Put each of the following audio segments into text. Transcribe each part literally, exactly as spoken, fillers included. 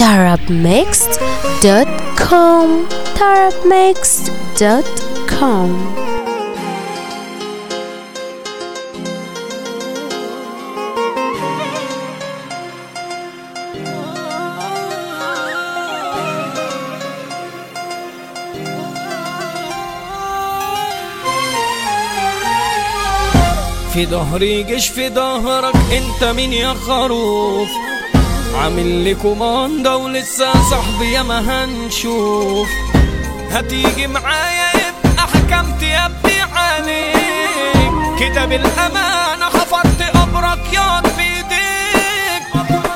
طرب ميكس دوت كوم طرب ميكس دوت كوم. في ظهري جيش في ظهرك، انت مين يا خروف؟ عامل لي كوماندا ولسه صاحبي يا ما هنشوف. هتيجي معايا يبقى حكمت يا ابني عليك كده بالامانه، حفرت قبرك ياض بايديك.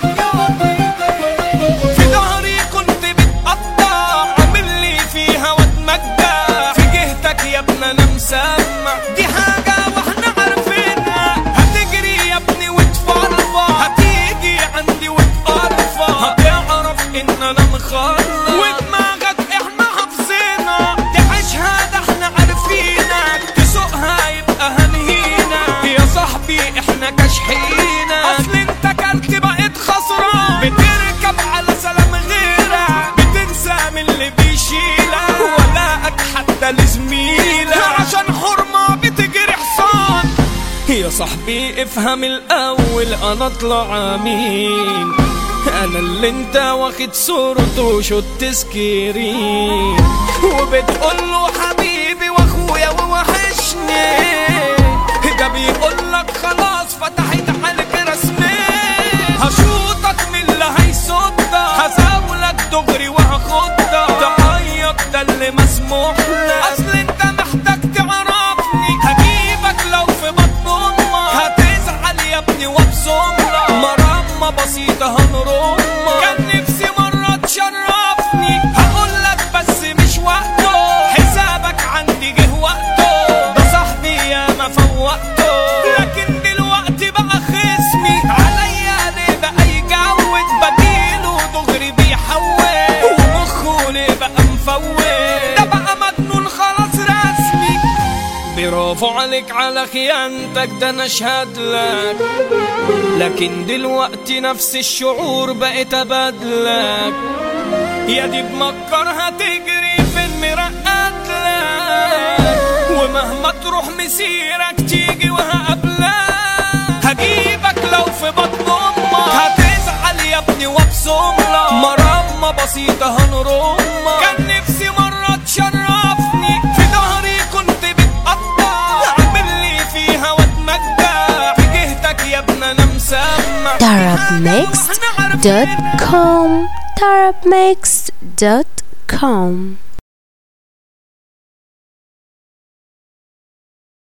في ظهري كنت بتقطع، عامل لي فيها واتمجع. في جهتك يا ابني انا مسمع، دي حاجه واحنا عارفينها. هتجري يا ابني وتفرفع، هتيجي عندي وتقرفع. هتعرف ان انا مخلص ودماغك احنا حافظينها. تعيشها ده احنا عارفينك، تسوقها يبقى هنهينا. يا صاحبي احنا كاشحينك، اصل انت كلت بقيت خسران. بتركب على سلام غيرك، بتنسى من اللي بيشيلك. ولاك حتى لزميلك عشان حرمه بتجري حصان. يا صاحبي افهم الاول انا اطلع مين. انا اللي انت واخد صورته شو التسكيرين، وبتقوله حبيبي واخويا ووحشني. ده بيقولك خلاص فتحت عليك رسمي. هشوطك من اللي هيصدك، هزاولك دغري وهاخدك. تعيط ده اللي مسموح لك، اصل انت محتاج تعرفني. هجيبك لو في بطن امك، هتزعل يا ابني وابصملك. مرمى بسيطة هنرمك، كان نفسي مرة تشرفني. هقولك بس مش وقته، حسابك عندي جه وقته. ده صاحبي يا ما فوقته، لكن دلوقتي بقى خصمي. عليا ليه بقى يجود، بديله دغري بيحول. ومخه ليه بقى مفوت، ده بقى مجنون خلاص رسمي. برافو عليك على خيانتك، ده انا اشهد لك. لكن دلوقتي نفس الشعور بقيت ابادلك. يا دي بمكرها تجري في المرقد لك، ومهما تروح مسيرك تيجي وهقابلك. هجيبك لو في بطن امك، هتزعل يا ابني وابصملك. مرمى بسيطة هنرمك، كان نفسي مرة تشرفني. في ظهري كنت بتقطع، عامل لي فيها واتمجع. في جهتك يا ابني انا مسمع. طرب ميكس دوت كوم طرب ميكس دوت كوم.